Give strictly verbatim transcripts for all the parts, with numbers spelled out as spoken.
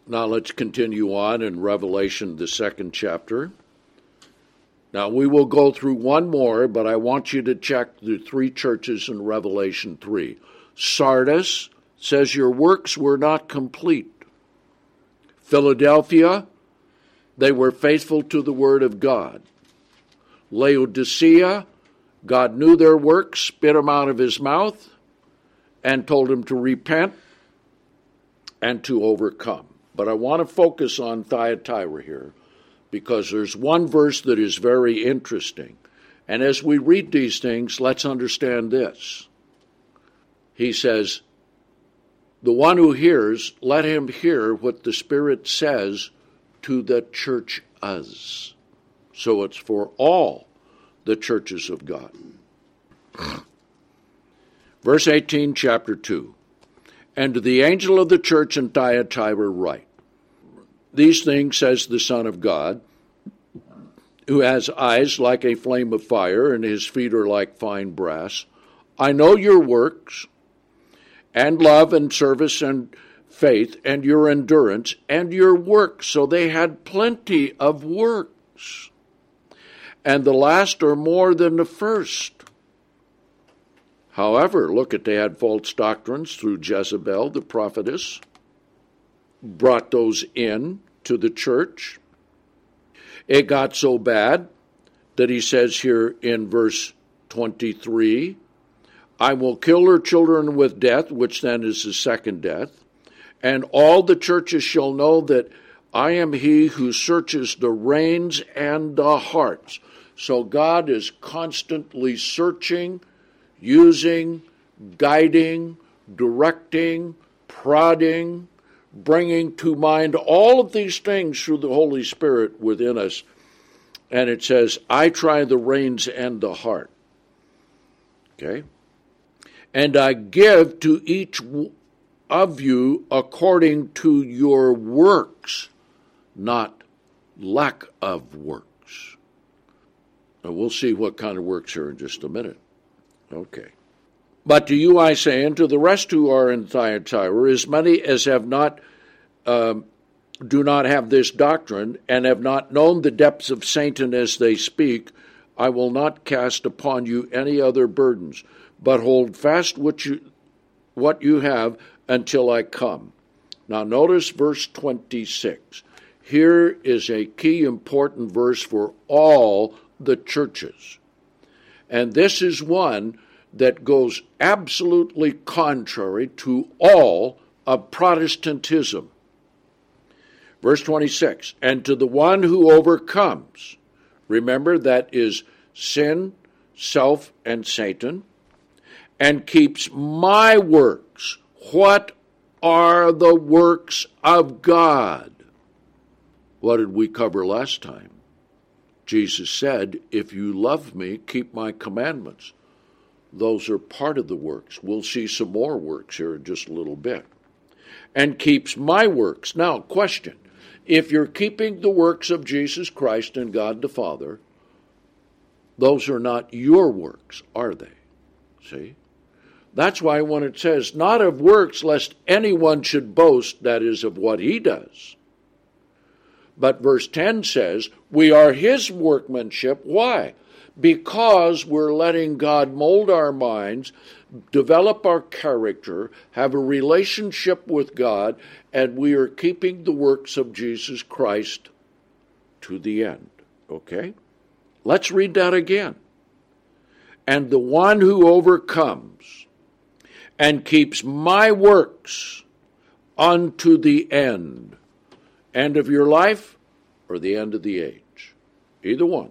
Now let's continue on in Revelation, the second chapter. Now we will go through one more, but I want you to check the three churches in Revelation three. Sardis says your works were not complete. Philadelphia, they were faithful to the word of God. Laodicea, God knew their works, spit them out of his mouth, and told them to repent and to overcome. But I want to focus on Thyatira here, because there's one verse that is very interesting. And as we read these things, let's understand this. He says, the one who hears, let him hear what the Spirit says to the churches. So it's for all the churches of God. Verse eighteen, chapter two. And to the angel of the church in Thyatira write, these things says the Son of God, who has eyes like a flame of fire, and his feet are like fine brass. I know your works, and love and service and faith, and your endurance, and your works. So they had plenty of works. And the last are more than the first. However, look at, they had false doctrines through Jezebel, the prophetess, brought those in to the church. It got so bad that he says here in verse twenty-three, I will kill her children with death, which then is the second death, and all the churches shall know that I am he who searches the reins and the hearts. So God is constantly searching, using, guiding, directing, prodding, bringing to mind all of these things through the Holy Spirit within us. And it says, I try the reins and the heart. Okay? And I give to each of you according to your works, not lack of works. And we'll see what kind of works here in just a minute. Okay. But to you I say, and to the rest who are in Thyatira, as many as have not, um, do not have this doctrine, and have not known the depths of Satan as they speak, I will not cast upon you any other burdens, but hold fast what you, what you have until I come. Now notice verse twenty-six. Here is a key important verse for all the churches. And this is one that goes absolutely contrary to all of Protestantism. Verse twenty-six, and to the one who overcomes, remember that is sin, self, and Satan, and keeps my works. What are the works of God? What did we cover last time? Jesus said, if you love me, keep my commandments. Those are part of the works. We'll see some more works here in just a little bit. And keeps my works. Now, question. If you're keeping the works of Jesus Christ and God the Father, those are not your works, are they? See? That's why when it says, not of works, lest anyone should boast, that is, of what he does. But verse ten says, we are his workmanship. Why? Because we're letting God mold our minds, develop our character, have a relationship with God, and we are keeping the works of Jesus Christ to the end. Okay? Let's read that again. And the one who overcomes and keeps my works unto the end. End of your life or the end of the age. Either one.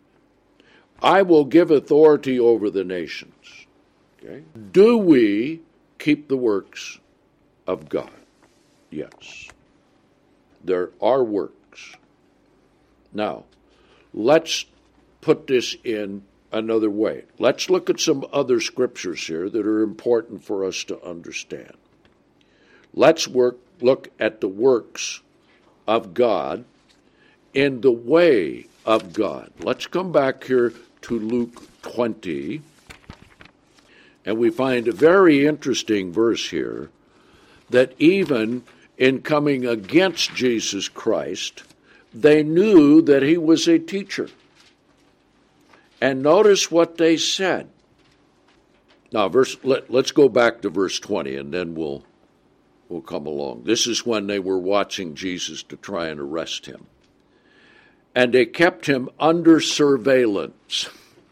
I will give authority over the nations. Okay? Do we keep the works of God? Yes. There are works. Now, let's put this in another way. Let's look at some other scriptures here that are important for us to understand. Let's work, look at the works of God in the way of God. Let's come back here to Luke twenty, and we find a very interesting verse here that even in coming against Jesus Christ, they knew that he was a teacher. And notice what they said. Now, verse, let, let's go back to verse twenty, and then we'll, we'll come along. This is when they were watching Jesus to try and arrest him. And they kept him under surveillance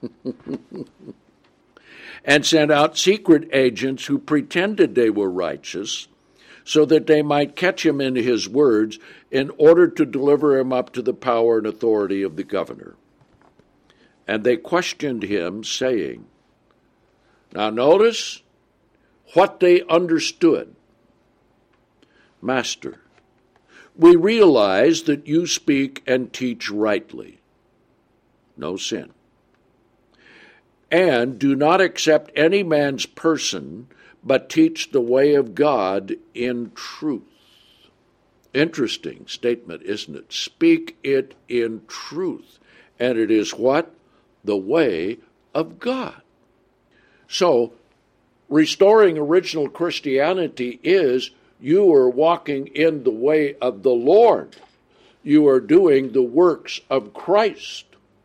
and sent out secret agents who pretended they were righteous so that they might catch him in his words in order to deliver him up to the power and authority of the governor. And they questioned him, saying, now notice what they understood. Master, we realize that you speak and teach rightly, no sin, and do not accept any man's person, but teach the way of God in truth. Interesting statement, isn't it? Speak it in truth. And it is what? The way of God. So, restoring original Christianity is you are walking in the way of the Lord. You are doing the works of Christ.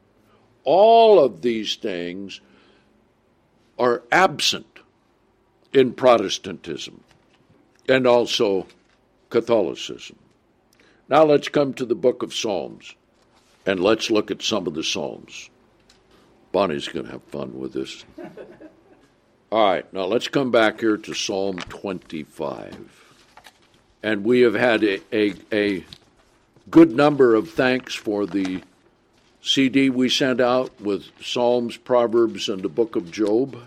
All of these things are absent in Protestantism and also Catholicism. Now let's come to the book of Psalms, and let's look at some of the Psalms. Bonnie's going to have fun with this. All right, now let's come back here to Psalm twenty-five. And we have had a, a, a good number of thanks for the C D we sent out with Psalms, Proverbs, and the book of Job.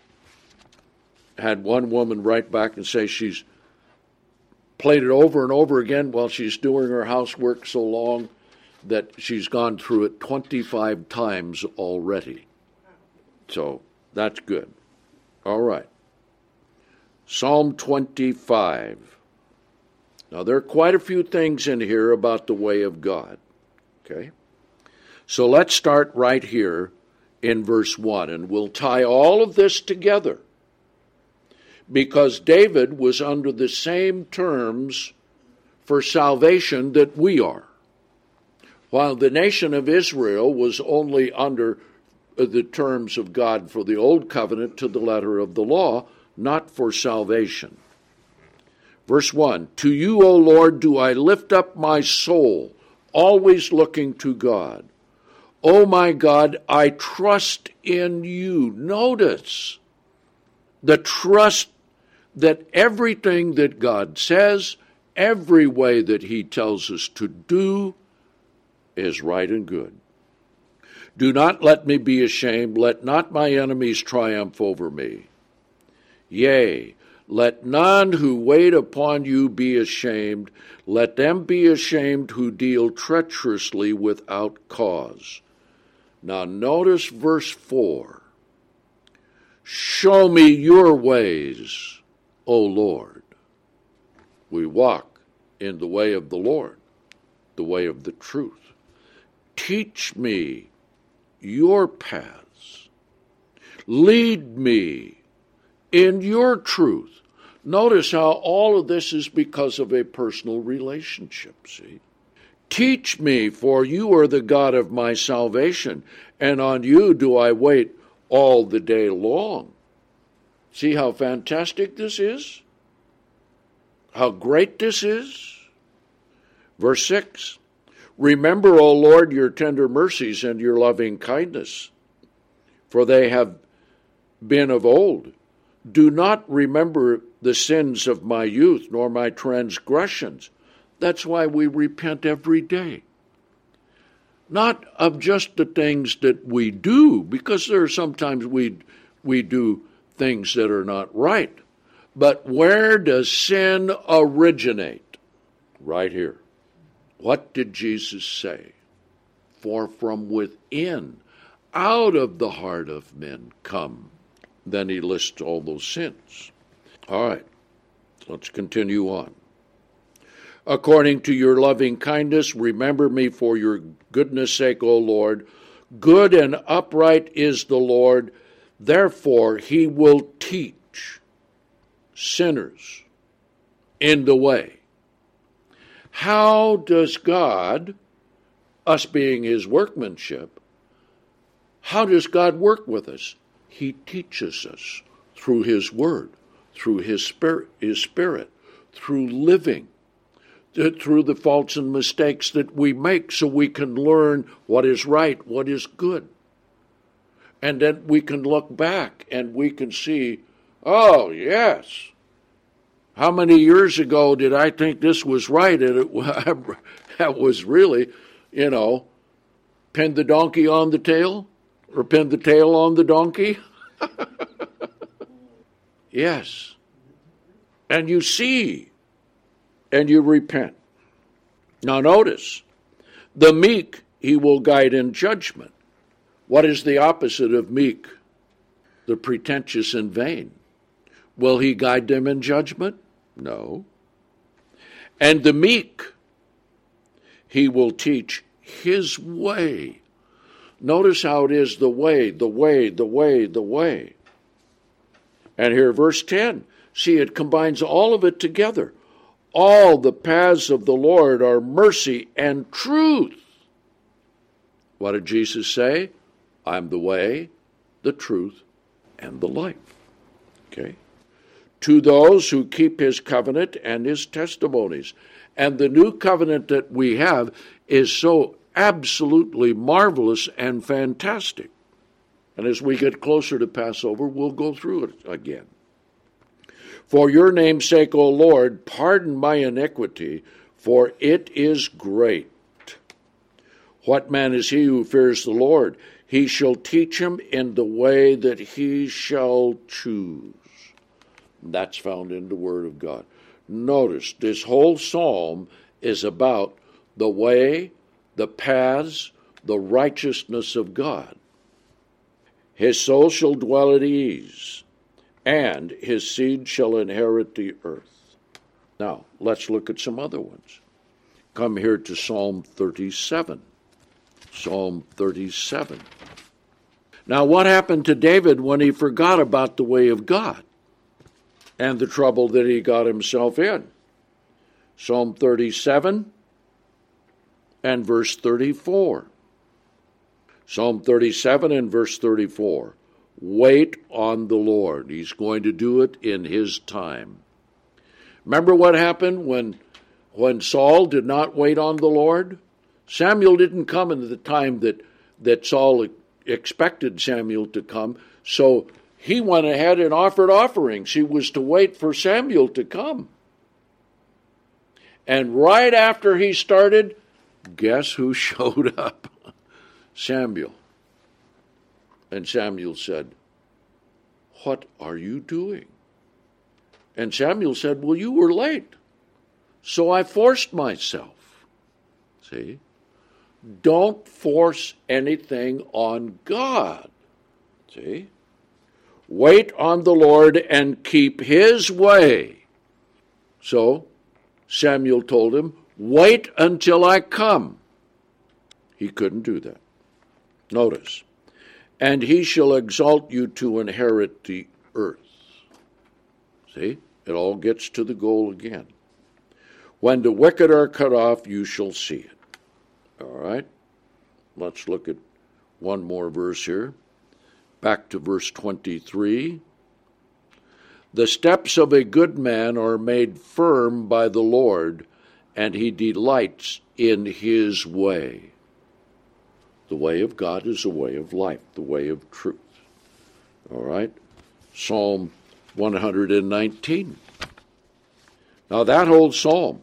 Had one woman write back and say she's played it over and over again while she's doing her housework so long that she's gone through it twenty-five times already. So that's good. All right. Psalm twenty-five. Now, there are quite a few things in here about the way of God. Okay? So let's start right here in verse one, and we'll tie all of this together. Because David was under the same terms for salvation that we are. While the nation of Israel was only under the terms of God for the old covenant to the letter of the law, not for salvation. Verse one, to you, O Lord, do I lift up my soul, always looking to God. O my God, I trust in you. Notice the trust that everything that God says, every way that he tells us to do, is right and good. Do not let me be ashamed. Let not my enemies triumph over me. Yea, let none who wait upon you be ashamed. Let them be ashamed who deal treacherously without cause. Now notice verse four. Show me your ways, O Lord. We walk in the way of the Lord, the way of the truth. Teach me your paths. Lead me in your truth. Notice how all of this is because of a personal relationship, see? Teach me, for you are the God of my salvation, and on you do I wait all the day long. See how fantastic this is? How great this is? Verse six, remember, O Lord, your tender mercies and your loving kindness, for they have been of old. Do not remember the sins of my youth, nor my transgressions. That's why we repent every day. Not of just the things that we do, because there are sometimes we, we do things that are not right. But where does sin originate? Right here. What did Jesus say? For from within, out of the heart of men come. Then he lists all those sins. All right, let's continue on. According to your loving kindness, remember me for your goodness' sake, O Lord. Good and upright is the Lord. Therefore, he will teach sinners in the way. How does God, us being his workmanship, how does God work with us? He teaches us through his word, through his spirit, his spirit, through living, through the faults and mistakes that we make, so we can learn what is right, what is good. And then we can look back and we can see, oh, yes, how many years ago did I think this was right? And it that was really, you know, pin the donkey on the tail or pin the tail on the donkey. Yes. And you see and you repent. Now notice, the meek he will guide in judgment. What is the opposite of meek? The pretentious and vain. Will he guide them in judgment? No. And the meek he will teach his way. Notice how it is the way, the way, the way, the way. And here, verse ten. See, it combines all of it together. All the paths of the Lord are mercy and truth. What did Jesus say? I'm the way, the truth, and the life. Okay? To those who keep his covenant and his testimonies. And the new covenant that we have is so absolutely marvelous and fantastic. And as we get closer to Passover, we'll go through it again. For your name's sake, O Lord, pardon my iniquity, for it is great. What man is he who fears the Lord? He shall teach him in the way that he shall choose. That's found in the Word of God. Notice, this whole psalm is about the way, the paths, the righteousness of God. His soul shall dwell at ease, and his seed shall inherit the earth. Now, let's look at some other ones. Come here to Psalm thirty-seven. Psalm thirty-seven. Now, what happened to David when he forgot about the way of God and the trouble that he got himself in? Psalm thirty-seven and verse thirty-four. Psalm thirty-seven and verse thirty-four. Wait on the Lord. He's going to do it in his time. Remember what happened when, when Saul did not wait on the Lord? Samuel didn't come in the time that, that Saul expected Samuel to come, so he went ahead and offered offerings. He was to wait for Samuel to come. And right after he started, guess who showed up? Samuel. And Samuel said, what are you doing? And Samuel said, well, you were late, so I forced myself. See? Don't force anything on God. See? Wait on the Lord and keep his way. So Samuel told him, wait until I come. He couldn't do that. Notice, and he shall exalt you to inherit the earth. See, it all gets to the goal again. When the wicked are cut off, you shall see it. All right, let's look at one more verse here. Back to verse twenty-three. The steps of a good man are made firm by the Lord, and he delights in his way. The way of God is a way of life, the way of truth. All right? Psalm one hundred nineteen. Now that whole psalm,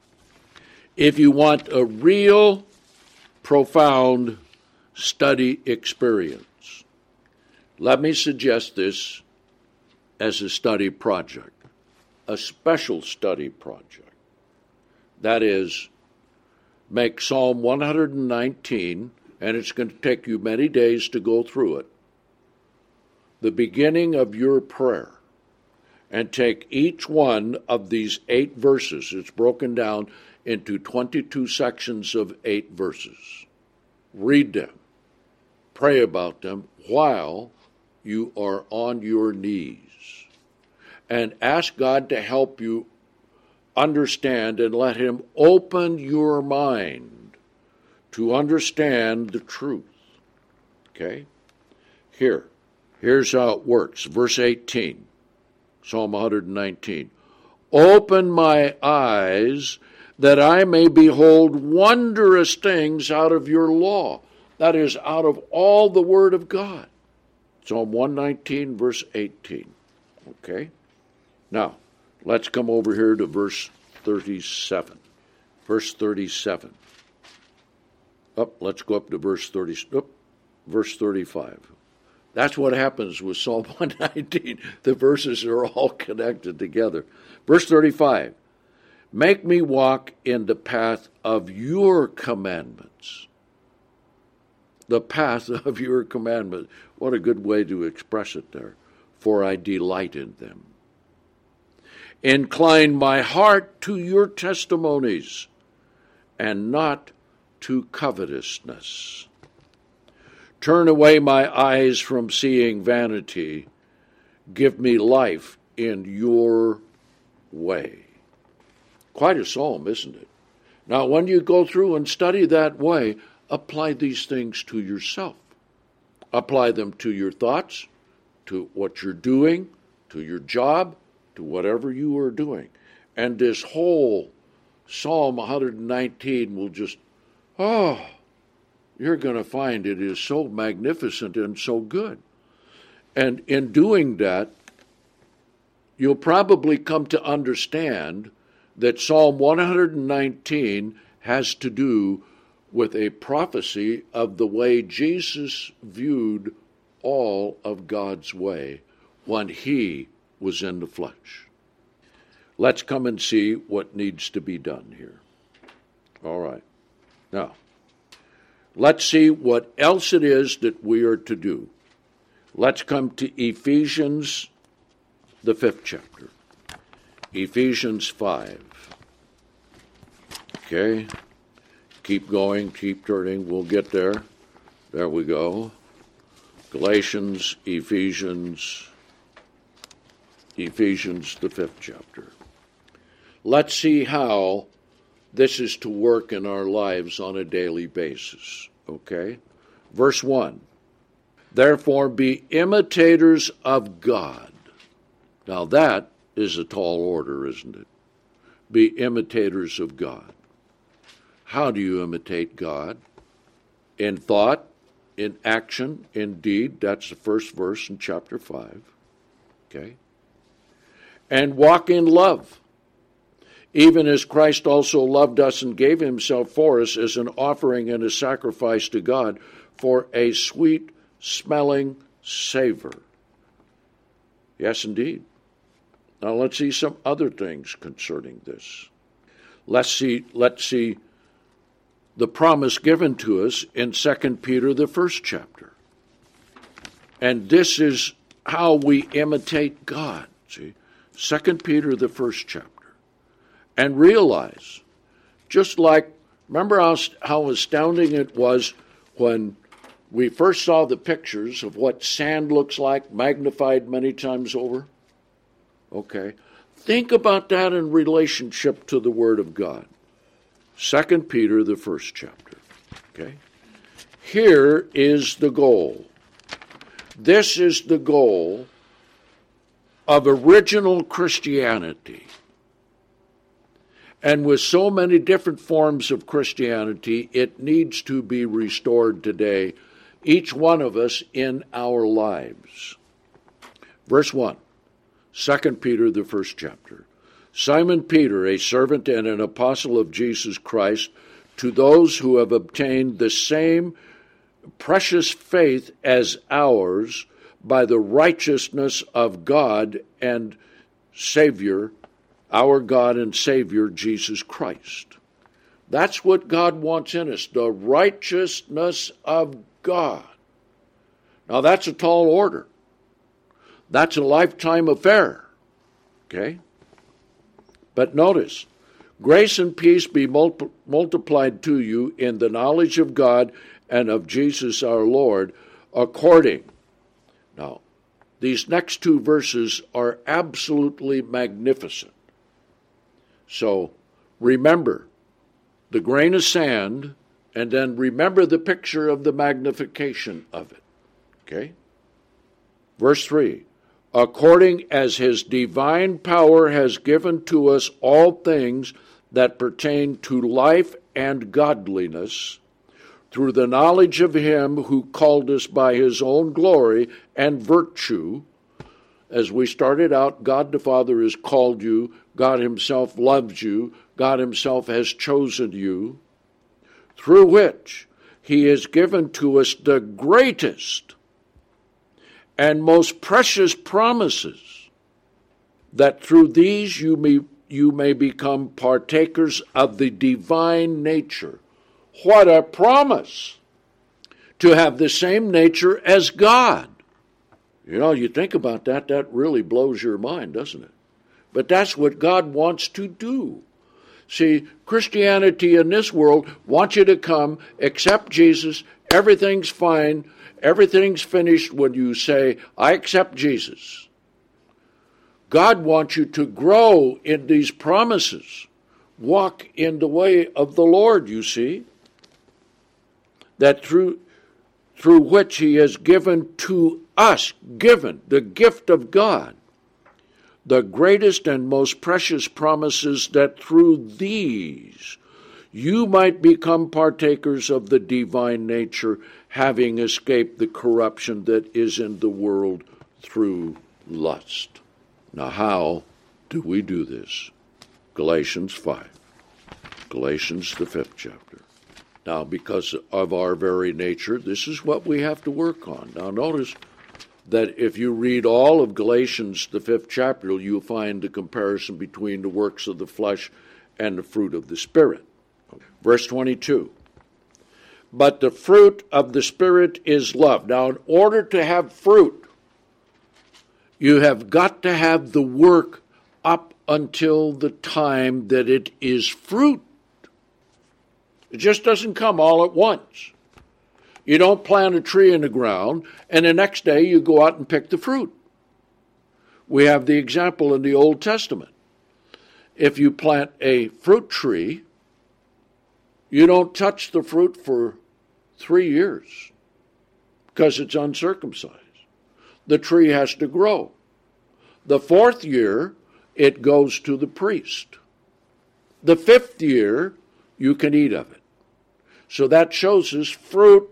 if you want a real profound study experience, let me suggest this as a study project, a special study project. That is, make Psalm one hundred nineteen, and it's going to take you many days to go through it, the beginning of your prayer, and take each one of these eight verses. It's broken down into twenty-two sections of eight verses. Read them. Pray about them while you are on your knees. And ask God to help you understand and let him open your mind to understand the truth. Okay? Here. Here's how it works. Verse eighteen, Psalm one nineteen. Open my eyes that I may behold wondrous things out of your law. That is, out of all the Word of God. Psalm one nineteen, verse eighteen. Okay? Now, let's come over here to verse thirty-seven. Verse thirty-seven. Up, let's go up to verse thirty. Up, verse thirty-five. That's what happens with Psalm one nineteen. The verses are all connected together. Verse thirty-five. Make me walk in the path of your commandments. The path of your commandments. What a good way to express it there. For I delight in them. Incline my heart to your testimonies, and not to covetousness. Turn away my eyes from seeing vanity. Give me life in your way. Quite a psalm, isn't it? Now, when you go through and study that way, apply these things to yourself. Apply them to your thoughts, to what you're doing, to your job, to whatever you are doing. And this whole Psalm one nineteen will just, oh, you're going to find it is so magnificent and so good. And in doing that, you'll probably come to understand that Psalm one nineteen has to do with a prophecy of the way Jesus viewed all of God's way when he was in the flesh. Let's come and see what needs to be done here. All right. Now, let's see what else it is that we are to do. Let's come to Ephesians, the fifth chapter. Ephesians five. Okay. Keep going, keep turning. We'll get there. There we go. Galatians, Ephesians, Ephesians, the fifth chapter. Let's see how this is to work in our lives on a daily basis. Okay? Verse one. Therefore be imitators of God. Now that is a tall order, isn't it? Be imitators of God. How do you imitate God? In thought, in action, in deed. That's the first verse in chapter five. Okay? And walk in love, even as Christ also loved us and gave himself for us as an offering and a sacrifice to God for a sweet-smelling savor. Yes, indeed. Now let's see some other things concerning this. Let's see, let's see the promise given to us in Second Peter, the first chapter. And this is how we imitate God. See, Second Peter, the first chapter. And realize, just like, remember how, how astounding it was when we first saw the pictures of what sand looks like, magnified many times over? Okay. Think about that in relationship to the Word of God. Second Peter, the first chapter. Okay. Here is the goal. This is the goal of original Christianity. And with so many different forms of Christianity, it needs to be restored today, each one of us in our lives. Verse one, Second Peter, the first chapter. Simon Peter, a servant and an apostle of Jesus Christ, to those who have obtained the same precious faith as ours by the righteousness of God and Savior, our God and Savior, Jesus Christ. That's what God wants in us, the righteousness of God. Now, that's a tall order. That's a lifetime affair. Okay? But notice, grace and peace be multi- multiplied to you in the knowledge of God and of Jesus our Lord, according. Now, these next two verses are absolutely magnificent. So remember the grain of sand, and then remember the picture of the magnification of it. Okay? Verse three, according as his divine power has given to us all things that pertain to life and godliness, through the knowledge of him who called us by his own glory and virtue. As we started out, God the Father has called you, God himself loves you, God himself has chosen you, through which he has given to us the greatest and most precious promises, that through these you may, you may become partakers of the divine nature. What a promise! To have the same nature as God. You know, you think about that, that really blows your mind, doesn't it? But that's what God wants to do. See, Christianity in this world wants you to come, accept Jesus, everything's fine, everything's finished when you say, I accept Jesus. God wants you to grow in these promises. Walk in the way of the Lord, you see. That through, through which he has given to us, given, the gift of God, the greatest and most precious promises, that through these you might become partakers of the divine nature, having escaped the corruption that is in the world through lust. Now, how do we do this? Galatians five. Galatians, the fifth chapter. Now, because of our very nature, this is what we have to work on. Now, notice that if you read all of Galatians, the fifth chapter, you'll find the comparison between the works of the flesh and the fruit of the Spirit. Verse twenty-two, but the fruit of the Spirit is love. Now, in order to have fruit, you have got to have the work up until the time that it is fruit. It just doesn't come all at once. You don't plant a tree in the ground, and the next day you go out and pick the fruit. We have the example in the Old Testament. If you plant a fruit tree, you don't touch the fruit for three years because it's uncircumcised. The tree has to grow. The fourth year, it goes to the priest. The fifth year, you can eat of it. So that shows us fruit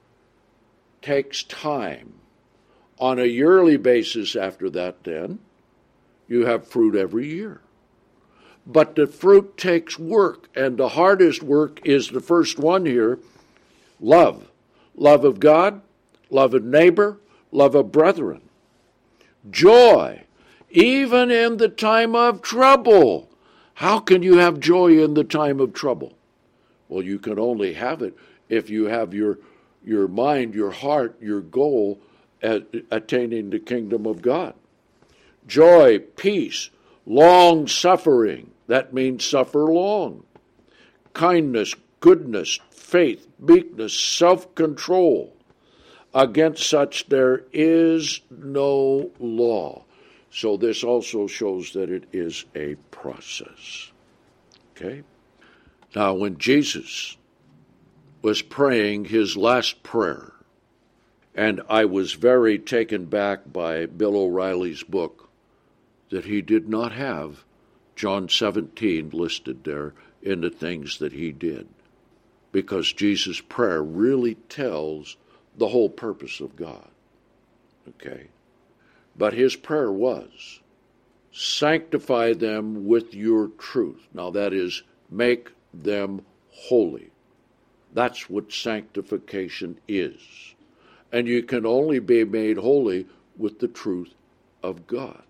takes time. On a yearly basis after that, then, you have fruit every year. But the fruit takes work, and the hardest work is the first one here, love. Love of God, love of neighbor, love of brethren. Joy, even in the time of trouble. How can you have joy in the time of trouble? Well, you can only have it if you have your, your mind, your heart, your goal at attaining the kingdom of God. Joy, peace, long-suffering. That means suffer long. Kindness, goodness, faith, meekness, self-control. Against such there is no law. So this also shows that it is a process. Okay? Now, when Jesus was praying his last prayer, and I was very taken back by Bill O'Reilly's book that he did not have John seventeen listed there in the things that he did, because Jesus' prayer really tells the whole purpose of God. Okay? But his prayer was, sanctify them with your truth. Now that is, make them holy. That's what sanctification is. And you can only be made holy with the truth of God.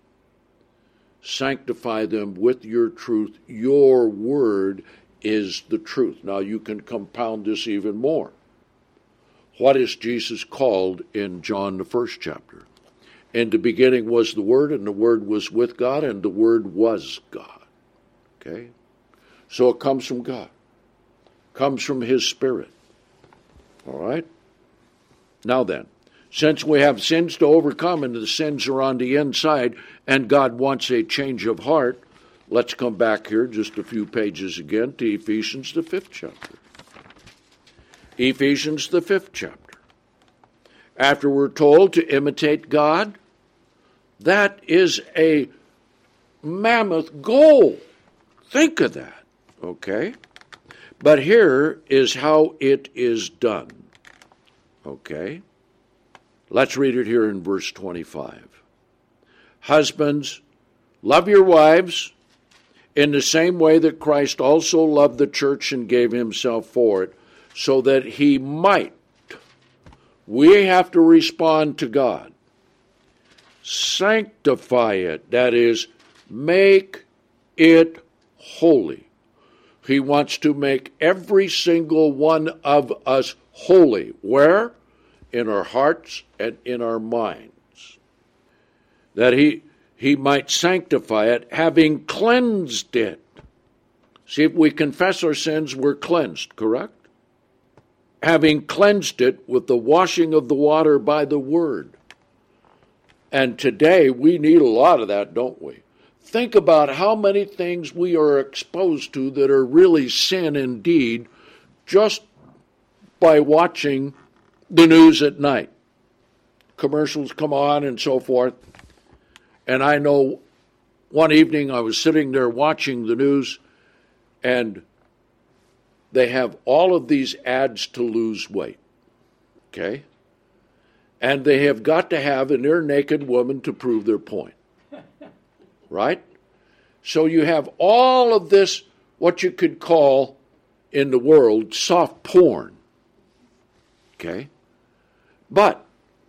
Sanctify them with your truth. Your word is the truth. Now you can compound this even more. What is Jesus called in John the first chapter? In the beginning was the Word, and the Word was with God, and the Word was God. Okay? So it comes from God. Comes from his Spirit. All right? Now then, since we have sins to overcome, and the sins are on the inside, and God wants a change of heart, Let's come back here just a few pages again to Ephesians, the fifth chapter. Ephesians, the fifth chapter. After we're told to imitate God, that is a mammoth goal. Think of that, okay? But here is how it is done, okay? Let's read it here in verse twenty-five. Husbands, love your wives in the same way that Christ also loved the church and gave himself for it, so that he might. We have to respond to God. Sanctify it, that is, make it holy. He wants to make every single one of us holy. Where? In our hearts and in our minds. That he, he might sanctify it, having cleansed it. See, if we confess our sins, we're cleansed, correct? Having cleansed it with the washing of the water by the word. And today we need a lot of that, don't we? Think about how many things we are exposed to that are really sin indeed just by watching the news at night. Commercials come on and so forth. And I know one evening I was sitting there watching the news, and they have all of these ads to lose weight. Okay? And they have got to have a near naked woman to prove their point. Right? So you have all of this, what you could call in the world, soft porn. Okay? But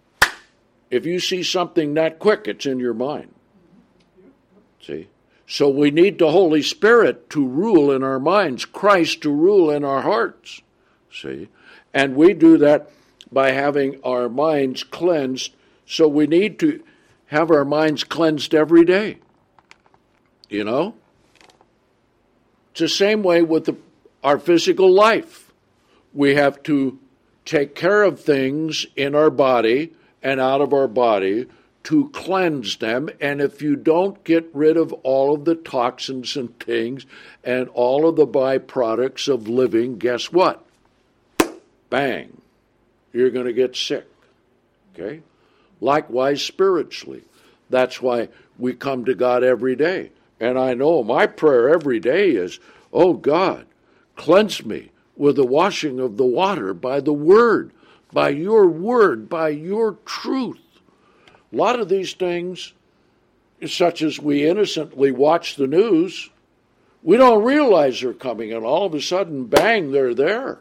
if you see something that quick, it's in your mind. See? So we need the Holy Spirit to rule in our minds, Christ to rule in our hearts. See? And we do that by having our minds cleansed. So we need to have our minds cleansed every day. You know? It's the same way with the, our physical life. We have to take care of things in our body and out of our body to cleanse them. And if you don't get rid of all of the toxins and things and all of the byproducts of living, guess what? Bang. You're going to get sick. Okay? Likewise, spiritually. That's why we come to God every day. And I know my prayer every day is, oh God, cleanse me with the washing of the water by the word, by your word, by your truth. A lot of these things, such as we innocently watch the news, we don't realize they're coming, and all of a sudden, bang, they're there.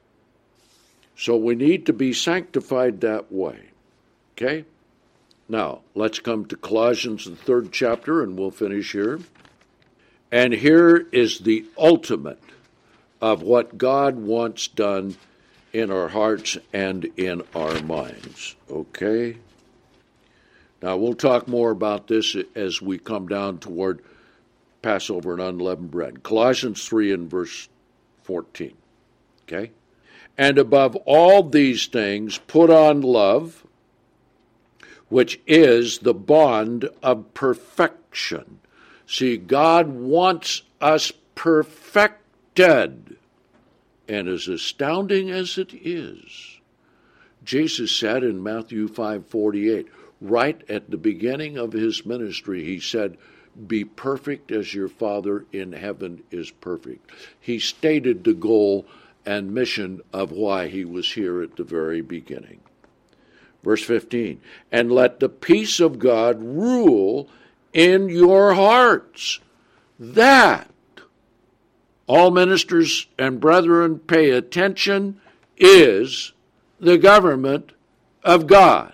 So we need to be sanctified that way. Okay? Now, let's come to Colossians, the third chapter, and we'll finish here. And here is the ultimate of what God wants done in our hearts and in our minds. Okay? Now, we'll talk more about this as we come down toward Passover and unleavened bread. Colossians three and verse fourteen. Okay? And above all these things, put on love, which is the bond of perfection. See, God wants us perfected. And as astounding as it is, Jesus said in Matthew five forty-eight, right at the beginning of his ministry, he said, be perfect as your Father in heaven is perfect. He stated the goal and mission of why he was here at the very beginning. Verse fifteen, and let the peace of God rule in your hearts. That, all ministers and brethren pay attention, is the government of God.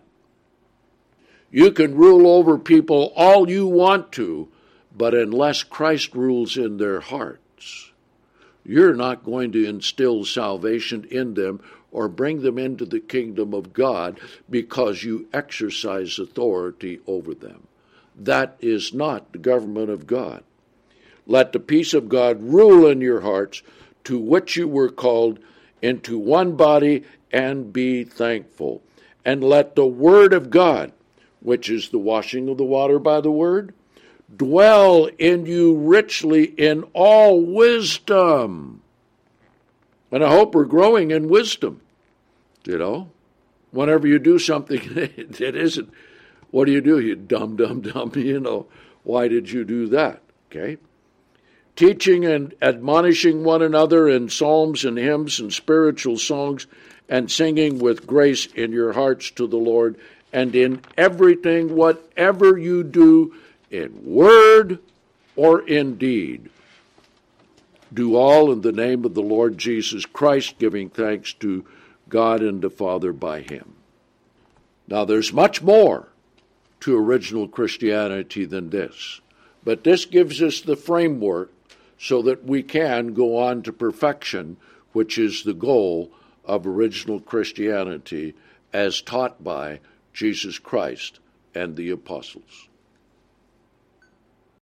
You can rule over people all you want to, but unless Christ rules in their hearts, you're not going to instill salvation in them or bring them into the kingdom of God because you exercise authority over them. That is not the government of God. Let the peace of God rule in your hearts, to which you were called into one body, and be thankful. And let the word of God, which is the washing of the water by the word, dwell in you richly in all wisdom. And I hope we're growing in wisdom, you know. Whenever you do something that isn't, what do you do? You dumb, dumb, dumb, you know. Why did you do that? Okay. Teaching and admonishing one another in psalms and hymns and spiritual songs, and singing with grace in your hearts to the Lord, and in everything, whatever you do, in word or in deed, do all in the name of the Lord Jesus Christ, giving thanks to God and the Father by him. Now, there's much more to original Christianity than this, but this gives us the framework so that we can go on to perfection, which is the goal of original Christianity as taught by Jesus Christ and the apostles.